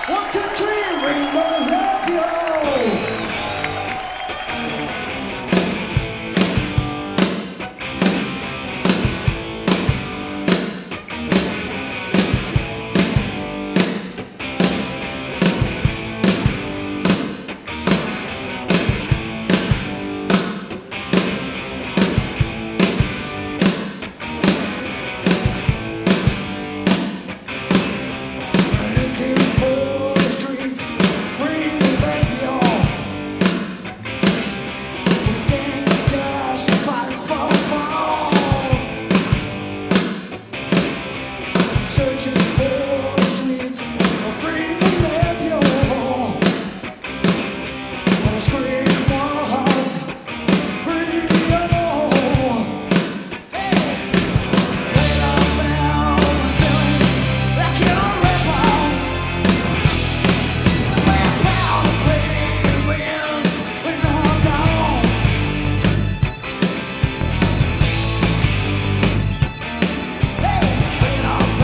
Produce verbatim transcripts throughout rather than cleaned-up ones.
One, two, three, Rainbow Love You. Searching for the streets of freedom left your home. When I scream was free. Hey, when I'm bound and feeling like your rebels, we're bound to pay when when I'm gone. Hey, when I'm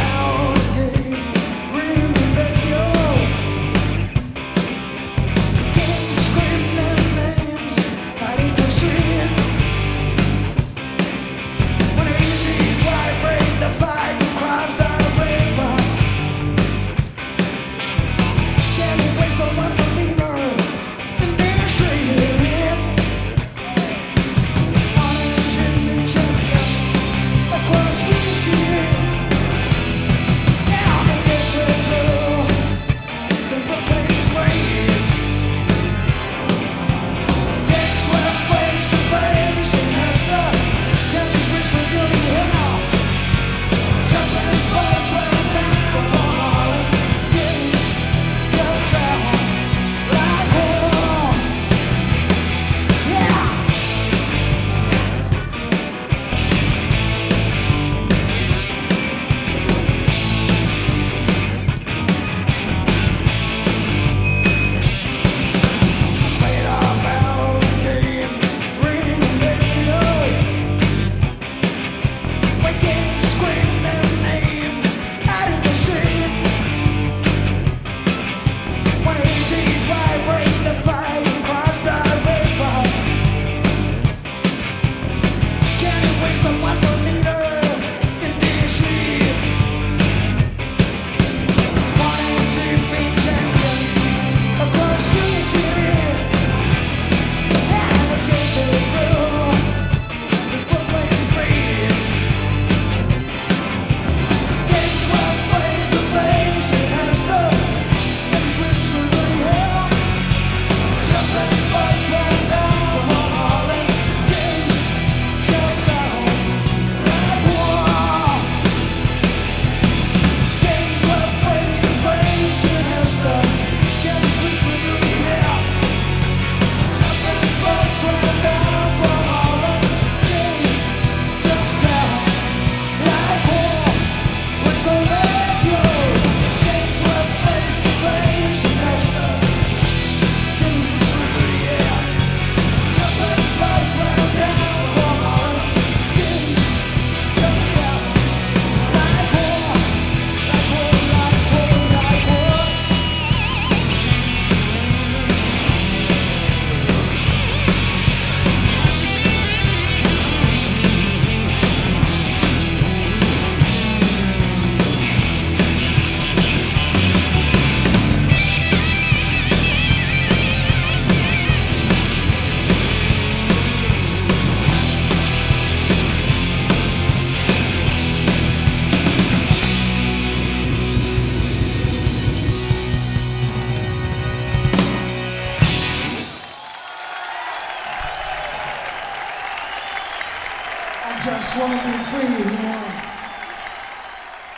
I just wanna be free, man.